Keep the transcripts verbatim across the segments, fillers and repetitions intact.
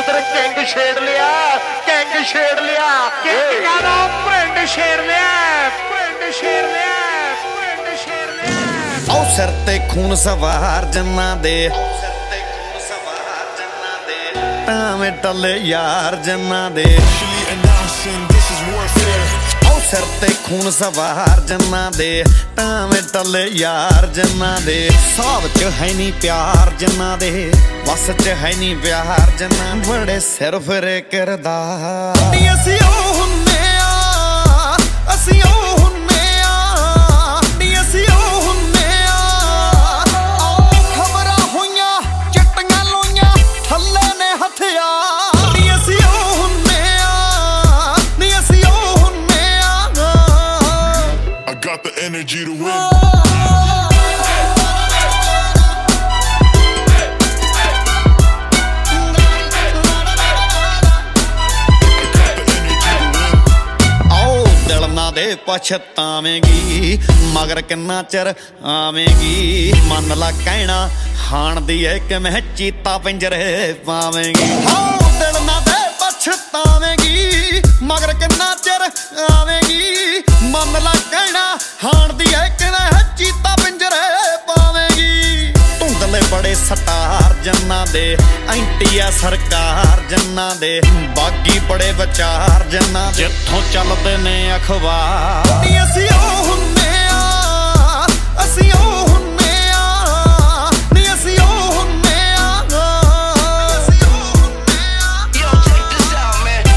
ਤੇਰੇ ਕਿੰਗ ਛੇੜ ਲਿਆ, ਕਿੰਗ ਛੇੜ ਲਿਆ, ਕਿੰਗ ਕਾਹਦਾ ਭਰਿੰਡ ਛੇੜ ਲਿਆ, ਭਰਿੰਡ ਛੇੜ ਲਿਆ, ਭਰਿੰਡ ਛੇੜ ਲਿਆ। ਉਹ ਸਿਰ ਤੇ ਖੂਨ ਸਵਾਰ ਜੰਨਾ ਦੇ, ਟਾਵੇਂ ਟੱਲੇ ਯਾਰ ਜੰਨਾ ਦੇ। ਉਹ ਸਿਰ ਤੇ ਖੂਨ ਸਵਾਰ ਜੰਨਾ ਦੇ, ਟਾਵੇਂ ਟੱਲੇ ਯਾਰ ਜੰਨਾ ਦੇ। ਸਾਬ ਚ ਹੈ ਨੀ ਪਿਆਰ ਜੰਨਾ ਦੇ, ਵਸ ਚ ਹੈ ਨੀ ਪਿਆਰ ਜੰਨਾ। ਬੜੇ ਸਿਰ ਫਿਰੇ ਕਰਦਾ ਨੀ ਅਸੀਂ ਉਹ ਹੁੰਨੇ ਆ, ਅਸੀਂ ਉਹ ਹੁੰਨੇ ਆ, ਨੀ ਅਸੀਂ ਉਹ ਹੁੰਨੇ ਆ। ਖਬਰਾਂ ਹੋਈਆਂ ਚਿੱਟੀਆਂ ਲੋਈਆਂ ਥੱਲੇ ਨੇ ਹਥਿਆਰ, ਨੀ ਅਸੀਂ ਉਹ ਹੁੰਨੇ ਆ, ਨੀ ਅਸੀਂ ਉਹ ਹੁੰਨੇ ਆ। I got the energy to win. ਦੇ ਪਛਤਾਵੇਂਗੀ ਮਗਰ ਕਿੰਨਾ ਚਿਰ ਆਵੇਂਗੀ। ਮੰਨ ਲਾ ਕਹਿਣਾ ਹਾਣ ਦੀ ਏ ਕਿ ਮੈਂ ਚੀਤਾ ਪਿੰਜਰੇ ਪਾਵੇਂਗੀ। ਹਾਂ ਦਿਲ ਨਾ ਦੇ ਪਛਤਾਵੇਂਗੀ ਮਗਰ ਕਿੰਨਾ ਚਿਰ ਆਵੇਂਗੀ। ਮੰਨ ਲਾ ਕਹਿਣਾ ਹਾਣ ਦੀ ਏ ਕਿ ਮੈਂ ਚੀਤਾ ਪਿੰਜਰੇ ਪਾਵੇਂਗੀ। ਧੁੰਦਲੇ ਬੜੇ ਸਟਾਰ ਜੰਨਾ ਦੇ, ਐਂਟੀ ਆ ਸਰਕਾਰ ਜੰਨਾ ਦੇ। ਬਾਗੀ ਬੜੇ ਵਿਚਾਰ ਜੰਨਾ ਦੇ, ਜਿੱਥੋਂ ਚੱਲਦੇ ਨੇ ਅਖਬਾਰ। ਨੀ ਅਸੀਂ ਉਹ ਹੁੰਨੇ ਆ, ਅਸੀਂ ਉਹ ਹੁੰਨੇ ਆ, ਨੀ ਅਸੀਂ ਉਹ ਹੁੰਨੇ ਆ, ਅਸੀਂ ਉਹ ਹੁੰਨੇ ਆ। Yo, check this out, man.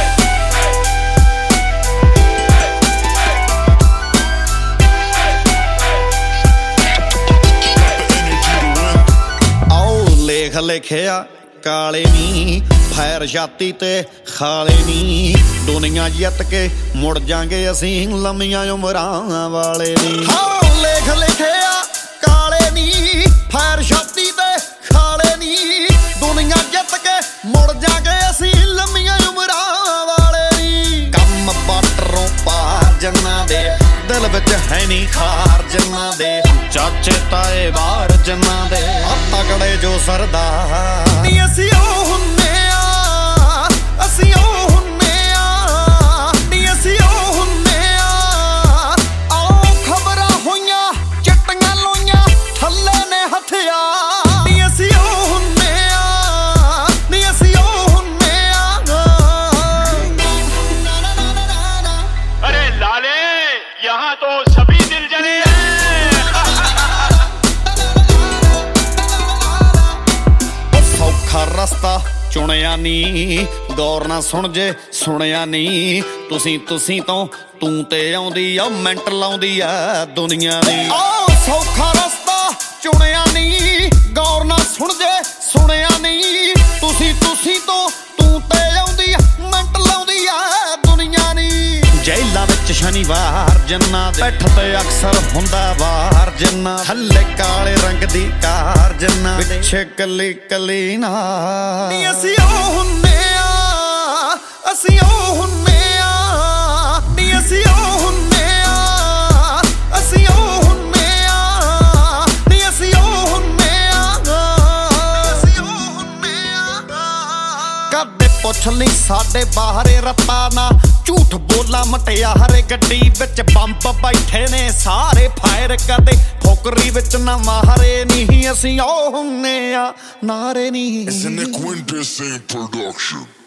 ਆਓ ਲੇਖ ਲਿਖਿਆ ਕਾਲੇ ਨੀ, ਫੈਰ ਛਾਤੀ ਤੇ ਖਾਲੇ ਨੀ। ਦੁਨੀਆ ਜਿੱਤ ਕੇ ਮੁੜ ਜਾਂਗੇ ਅਸੀਂ ਲੰਮੀਆਂ ਉਮਰਾਂ ਵਾਲੇ ਨੀ। ਹਾਂ ਲੇਖ ਲਿਖਿਆ ਕਾਲੇ ਨੀ, ਫੈਰ ਛਾਤੀ ਤੇ ਖਾਲੇ ਨੀ। ਦੁਨੀਆ ਜਿੱਤ ਕੇ ਮੁੜ ਜਾਂਗੇ ਅਸੀਂ ਲੰਮੀਆਂ ਉਮਰਾਂ ਵਾਲੇ ਨੀ। ਕੰਮ ਬਾਟਰੋਂ ਪਾਰ ਜੰਨਾ ਦੇ, ਦਿਲ ਵਿੱਚ ਹੈ ਨੀ ਖਾਰ ਜੰਨਾ ਦੇ। ਚਾਚੇ ਤਾਏ ਬਾਹਰ ਜੰਨਾ ਦੇ, ਆ ਤਗੜੇ ਜੋ ਸਰਦਾਰ। ਨੀ ਅਸੀਂ ਉਹ ਹੁੰਨੇ ਆ, ਅਸੀਂ ਉਹ ਹੁੰਨੇ ਆ, ਨੀ ਅਸੀਂ ਉਹ ਹੁੰਨੇ ਆ। ਆਓ ਖਬਰਾਂ ਹੋਈਆਂ ਚਿੱਟੀਆਂ ਲੋਈਆਂ ਥੱਲੇ ਨੇ ਹਥਿਆਰ, ਨੀ ਅਸੀਂ ਉਹ ਹੁੰਨੇ ਆ, ਨੀ ਅਸੀਂ ਉਹ ਹੁੰਨੇ ਆ। अरे लाले यहाँ तो सभी दिल जले हैं। ਸੌਖਾ ਰਸਤਾ ਚੁਣਿਆ ਨੀ, ਗੌਰ ਨਾ ਸੁਣ ਜੇ ਸੁਣਿਆ ਨੀ। ਤੁਸੀਂ ਤੁਸੀਂ ਤੋਂ ਤੂੰ ਤੇ ਆਉਂਦੀ ਆ, ਮਿੰਟ ਲਾਉਂਦੀ ਆ ਦੁਨੀਆ ਦੀ। ਆਹ ਸੌਖਾ ਰਸਤਾ ਚੁਣਿਆ ਨੀ, ਗੌਰ ਨਾ ਸੁਣ ਜੇ ਸੁਣਿਆ ਨੀ। ਤੁਸੀਂ ਤੁਸੀਂ ਤੋਂ ਤੂੰ ਤੇ ਆਉਂਦੀ ਆ, ਮਿੰਟ ਲਾਉਂਦੀ ਆ ਦੁਨੀਆ ਨੀ। ਜੇਲਾਂ ਵਿੱਚ ਸ਼ਨੀਵਾਰ ਜੰਨਾ ਦੇ, ਪਿੱਠ ਤੇ ਅਕਸਰ ਹੁੰਦਾ ਵਾਰ ਜੰਨਾ। ਥੱਲੇ ਕਾਲੇ ਰੰਗ ਦੀ ਕਾਰ ਜੰਨਾ, ਪਿੱਛੇ ਕੱਲੀ ਕੱਲੀ ਨਾ। ਨੀ ਅਸੀਂ ਉਹ ਹੁੰਨੇ ਆ, ਅਸੀਂ ਉਹ ਹੁੰਨੇ ਆ, ਨੀ ਅਸੀਂ ਉਹ ਹੁੰਨੇ ਆ, ਅਸੀਂ ਉਹ ਹੁੰਨੇ ਆ, ਨੀ ਅਸੀਂ ਉਹ ਹੁੰਨੇ ਆ, ਅਸੀਂ ਉਹ ਹੁੰਨੇ ਆ। ਕਦੇ ਪੁੱਛ ਲਈ ਸਾਡੇ ਬਾਹਰੇ ਰੱਤਾ ਨਾ, ਝੂਠ ਬੋਲਾ ਮਟਿਆਰੇ। ਗੱਡੀ ਵਿੱਚ ਬੰਬ ਬੈਠੇ ਨੇ ਸਾਰੇ, ਫਾਇਰ ਕਰਦੇ ਫੋਕਰੀ ਵਿੱਚ ਨਾ ਮਾਰੇ ਨੀ। ਅਸੀਂ ਉਹ ਹੁੰਨੇ ਆ, ਨਾਰੇ ਨੀ। It's an Equindecent production.